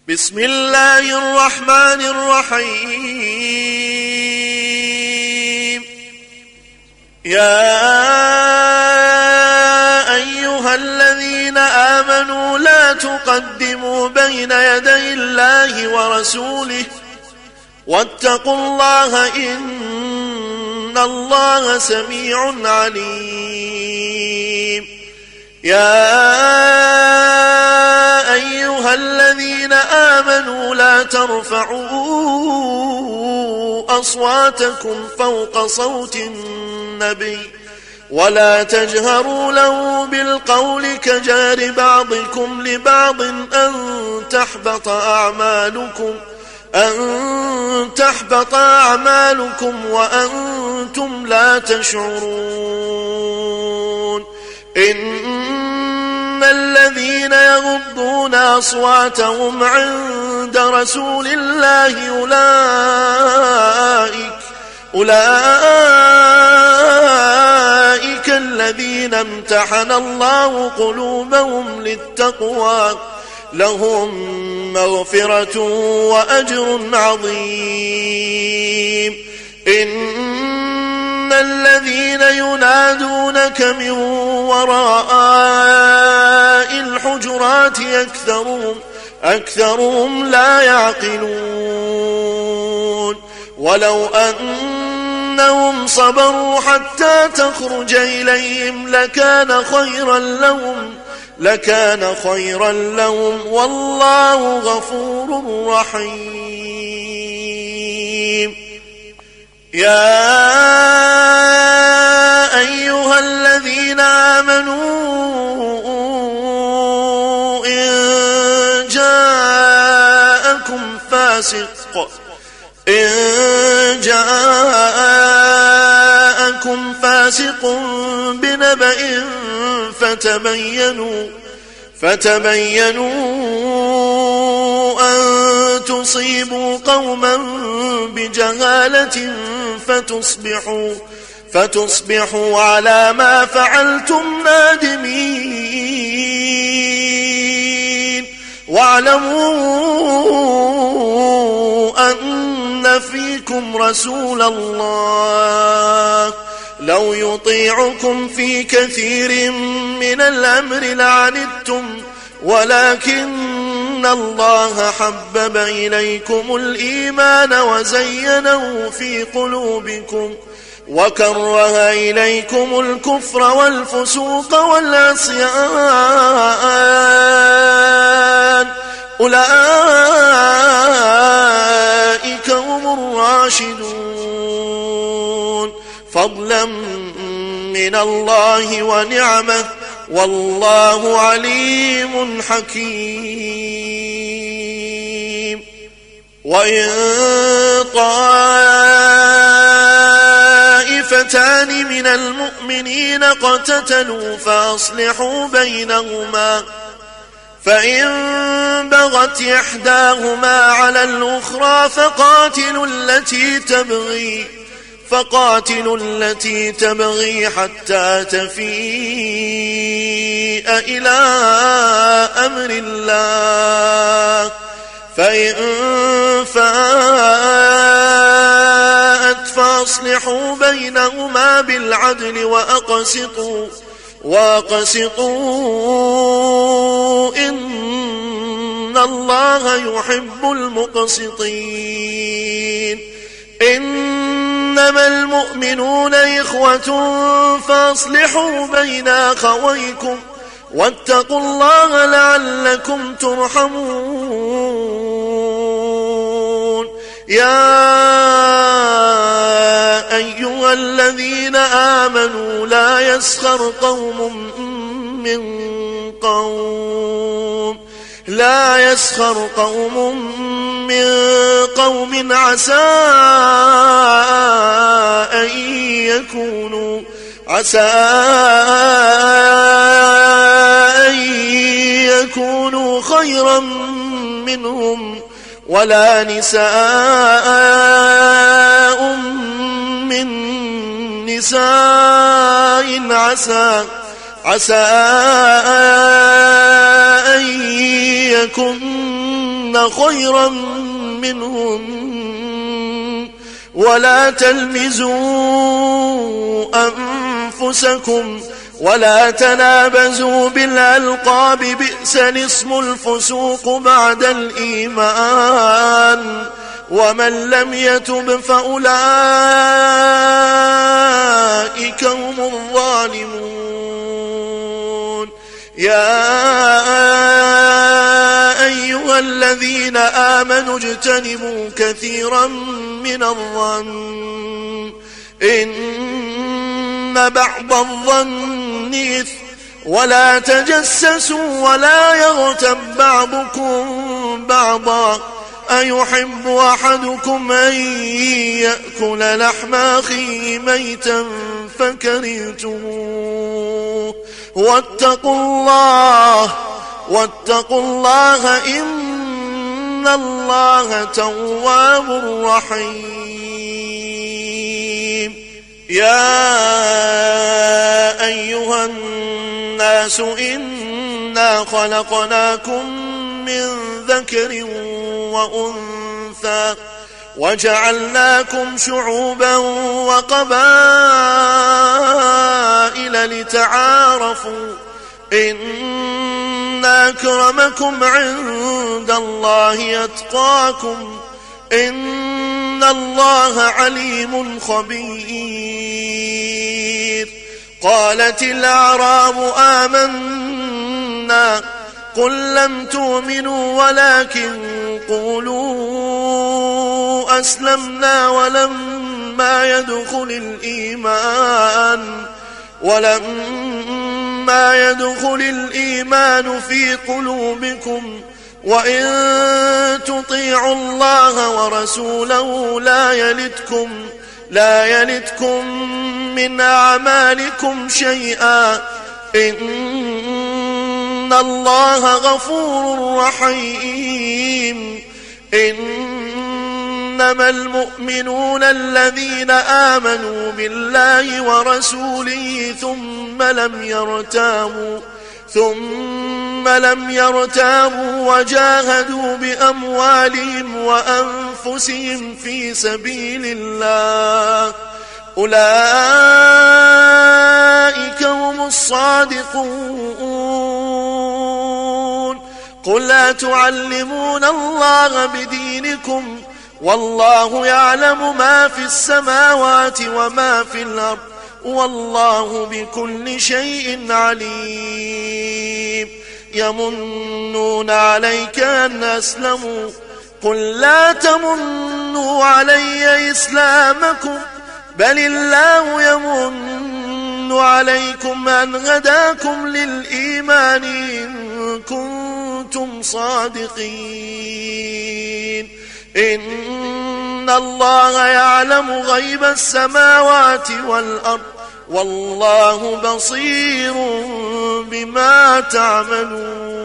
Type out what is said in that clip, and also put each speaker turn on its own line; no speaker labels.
بسم الله الرحمن الرحيم. يا أيها الذين آمنوا لا تقدموا بين يدي الله ورسوله واتقوا الله إن الله سميع عليم. يا أيها الذين آمنوا لا ترفعوا أصواتكم فوق صوت النبي ولا تجهروا له بالقول كجار بعضكم لبعض أن تحبط أعمالكم وأنتم لا تشعرون. إن الذين يغضون أصواتهم عند رسول الله أولئك الذين امتحن الله قلوبهم للتقوى لهم مغفرة وأجر عظيم. إن الذين ينادونك من وراء الحجرات أكثرهم لا يعقلون. ولو أنهم صبروا حتى تخرج إليهم لكان خيرا لهم والله غفور رحيم. يا أيها الذين آمنوا إن جاءكم فاسق بنبأ فتبينوا أن تصيبوا قوما بجهالة فتصبحوا على ما فعلتم نادمين. واعلموا أن فيكم رسول الله لو يطيعكم في كثير من الأمر لعنتم ولكن الله حبب إليكم الإيمان وزينه في قلوبكم وكره إليكم الكفر والفسوق والعصيان أولئك هم الراشدون فضلا من الله ونعمه والله عليم حكيم. وإن طائفتان من المؤمنين اقتتلوا فأصلحوا بينهما فإن بغت إحداهما على الأخرى فقاتلوا التي تبغي حتى تفيء إلى أمر الله فإن فاءت فأصلحوا بينهما بالعدل وأقسطوا إن الله يحب المقسطين. إنما المؤمنون إخوة فأصلحوا بين أخويكم واتقوا الله لعلكم ترحمون. يا أيها الذين آمنوا لا يسخر قوم من قوم عسى أن يكونوا خيرا منهم ولا نساء من نساء عسى أن يكن خيرا منهن ولا تلمزوا أنفسكم ولا تنابزوا بالألقاب بئس الاسم الفسوق بعد الإيمان ومن لم يتب فأولئك هم الظالمون. يا أيها الذين آمنوا اجتنبوا كثيرا من الظن إن بعض الظن إثم ولا تجسسوا ولا يغتب بعضكم بعضا أيحب أحدكم أن يأكل لحم أخيه ميتا فكرهتموه واتقوا الله إن الله تواب رحيم. يا أيها الناس إنا خلقناكم من ذكر وأنثى وجعلناكم شعوبا وقبائل لتعارفوا إن أكرمكم عند الله أتقاكم إن الله عليم خبير. قالت الأعراب آمنا قل لم تؤمنوا ولكن قولوا أسلمنا ولما يدخل الإيمان في قلوبكم وإن تطيعوا الله ورسوله لا يلتكم من أعمالكم شيئا إن الله غفور رحيم. إنما المؤمنون الذين آمنوا بالله ورسوله ثم لم يرتابوا وجاهدوا بأموالهم وأنفسهم في سبيل الله أولئك هم الصادقون. قل أتعلمون الله بدينكم والله يعلم ما في السماوات وما في الأرض والله بكل شيء عليم. يمنون عليك أن أسلموا قل لا تمنوا علي إسلامكم بل الله يمن عليكم أن هداكم للإيمان إن كنتم صادقين. إن الله يعلم غيب السماوات والأرض والله بصير بما تعملون.